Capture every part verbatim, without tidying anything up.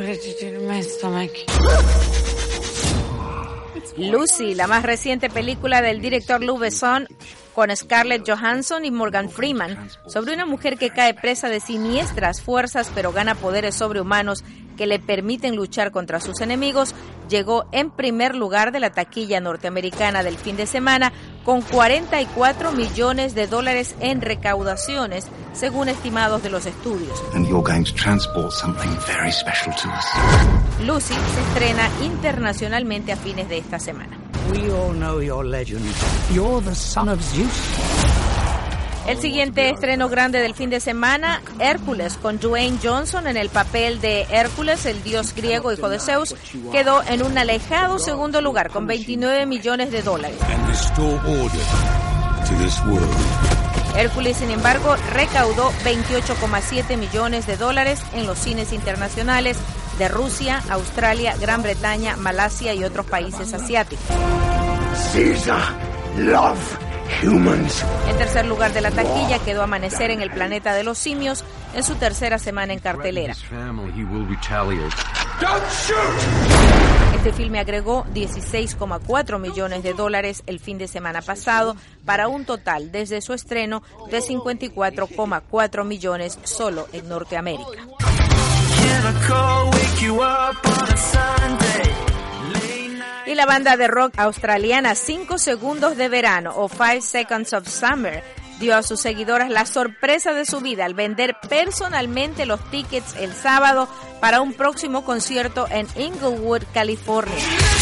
What did you do to my stomach? Lucy, la más reciente película del director Luc Besson, con Scarlett Johansson y Morgan Freeman, sobre una mujer que cae presa de siniestras fuerzas pero gana poderes sobrehumanos que le permiten luchar contra sus enemigos, llegó en primer lugar de la taquilla norteamericana del fin de semana con cuarenta y cuatro millones de dólares en recaudaciones, según estimados de los estudios. And you're going to transport something very special to us. Lucy se estrena internacionalmente a fines de esta semana. We all know your legend. You're the son of Zeus. El siguiente estreno grande del fin de semana, Hércules, con Dwayne Johnson en el papel de Hércules, el dios griego hijo de Zeus, quedó en un alejado segundo lugar con veintinueve millones de dólares. Hércules, sin embargo, recaudó veintiocho coma siete millones de dólares en los cines internacionales de Rusia, Australia, Gran Bretaña, Malasia y otros países asiáticos. Caesar, love humans. En tercer lugar de la taquilla quedó Amanecer en el planeta de los simios en su tercera semana en cartelera. Este filme agregó dieciséis coma cuatro millones de dólares el fin de semana pasado para un total desde su estreno de cincuenta y cuatro coma cuatro millones solo en Norteamérica. Y la banda de rock australiana cinco segundos de verano o five seconds of summer dio a sus seguidoras la sorpresa de su vida al vender personalmente los tickets el sábado para un próximo concierto en Inglewood, California.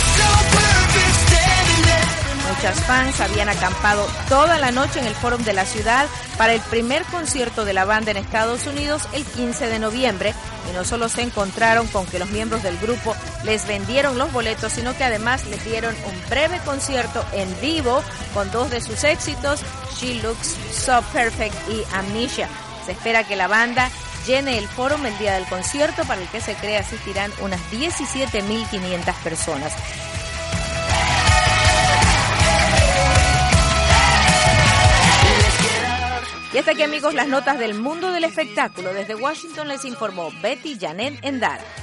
Muchas fans habían acampado toda la noche en el Fórum de la ciudad para el primer concierto de la banda en Estados Unidos el quince de noviembre, y no solo se encontraron con que los miembros del grupo les vendieron los boletos, sino que además les dieron un breve concierto en vivo con dos de sus éxitos, She Looks So Perfect y Amnesia. Se espera que la banda llene el Fórum el día del concierto, para el que se cree asistirán unas diecisiete mil quinientas personas. Y hasta aquí, amigos, las notas del mundo del espectáculo. Desde Washington les informó Betty Janet Endara.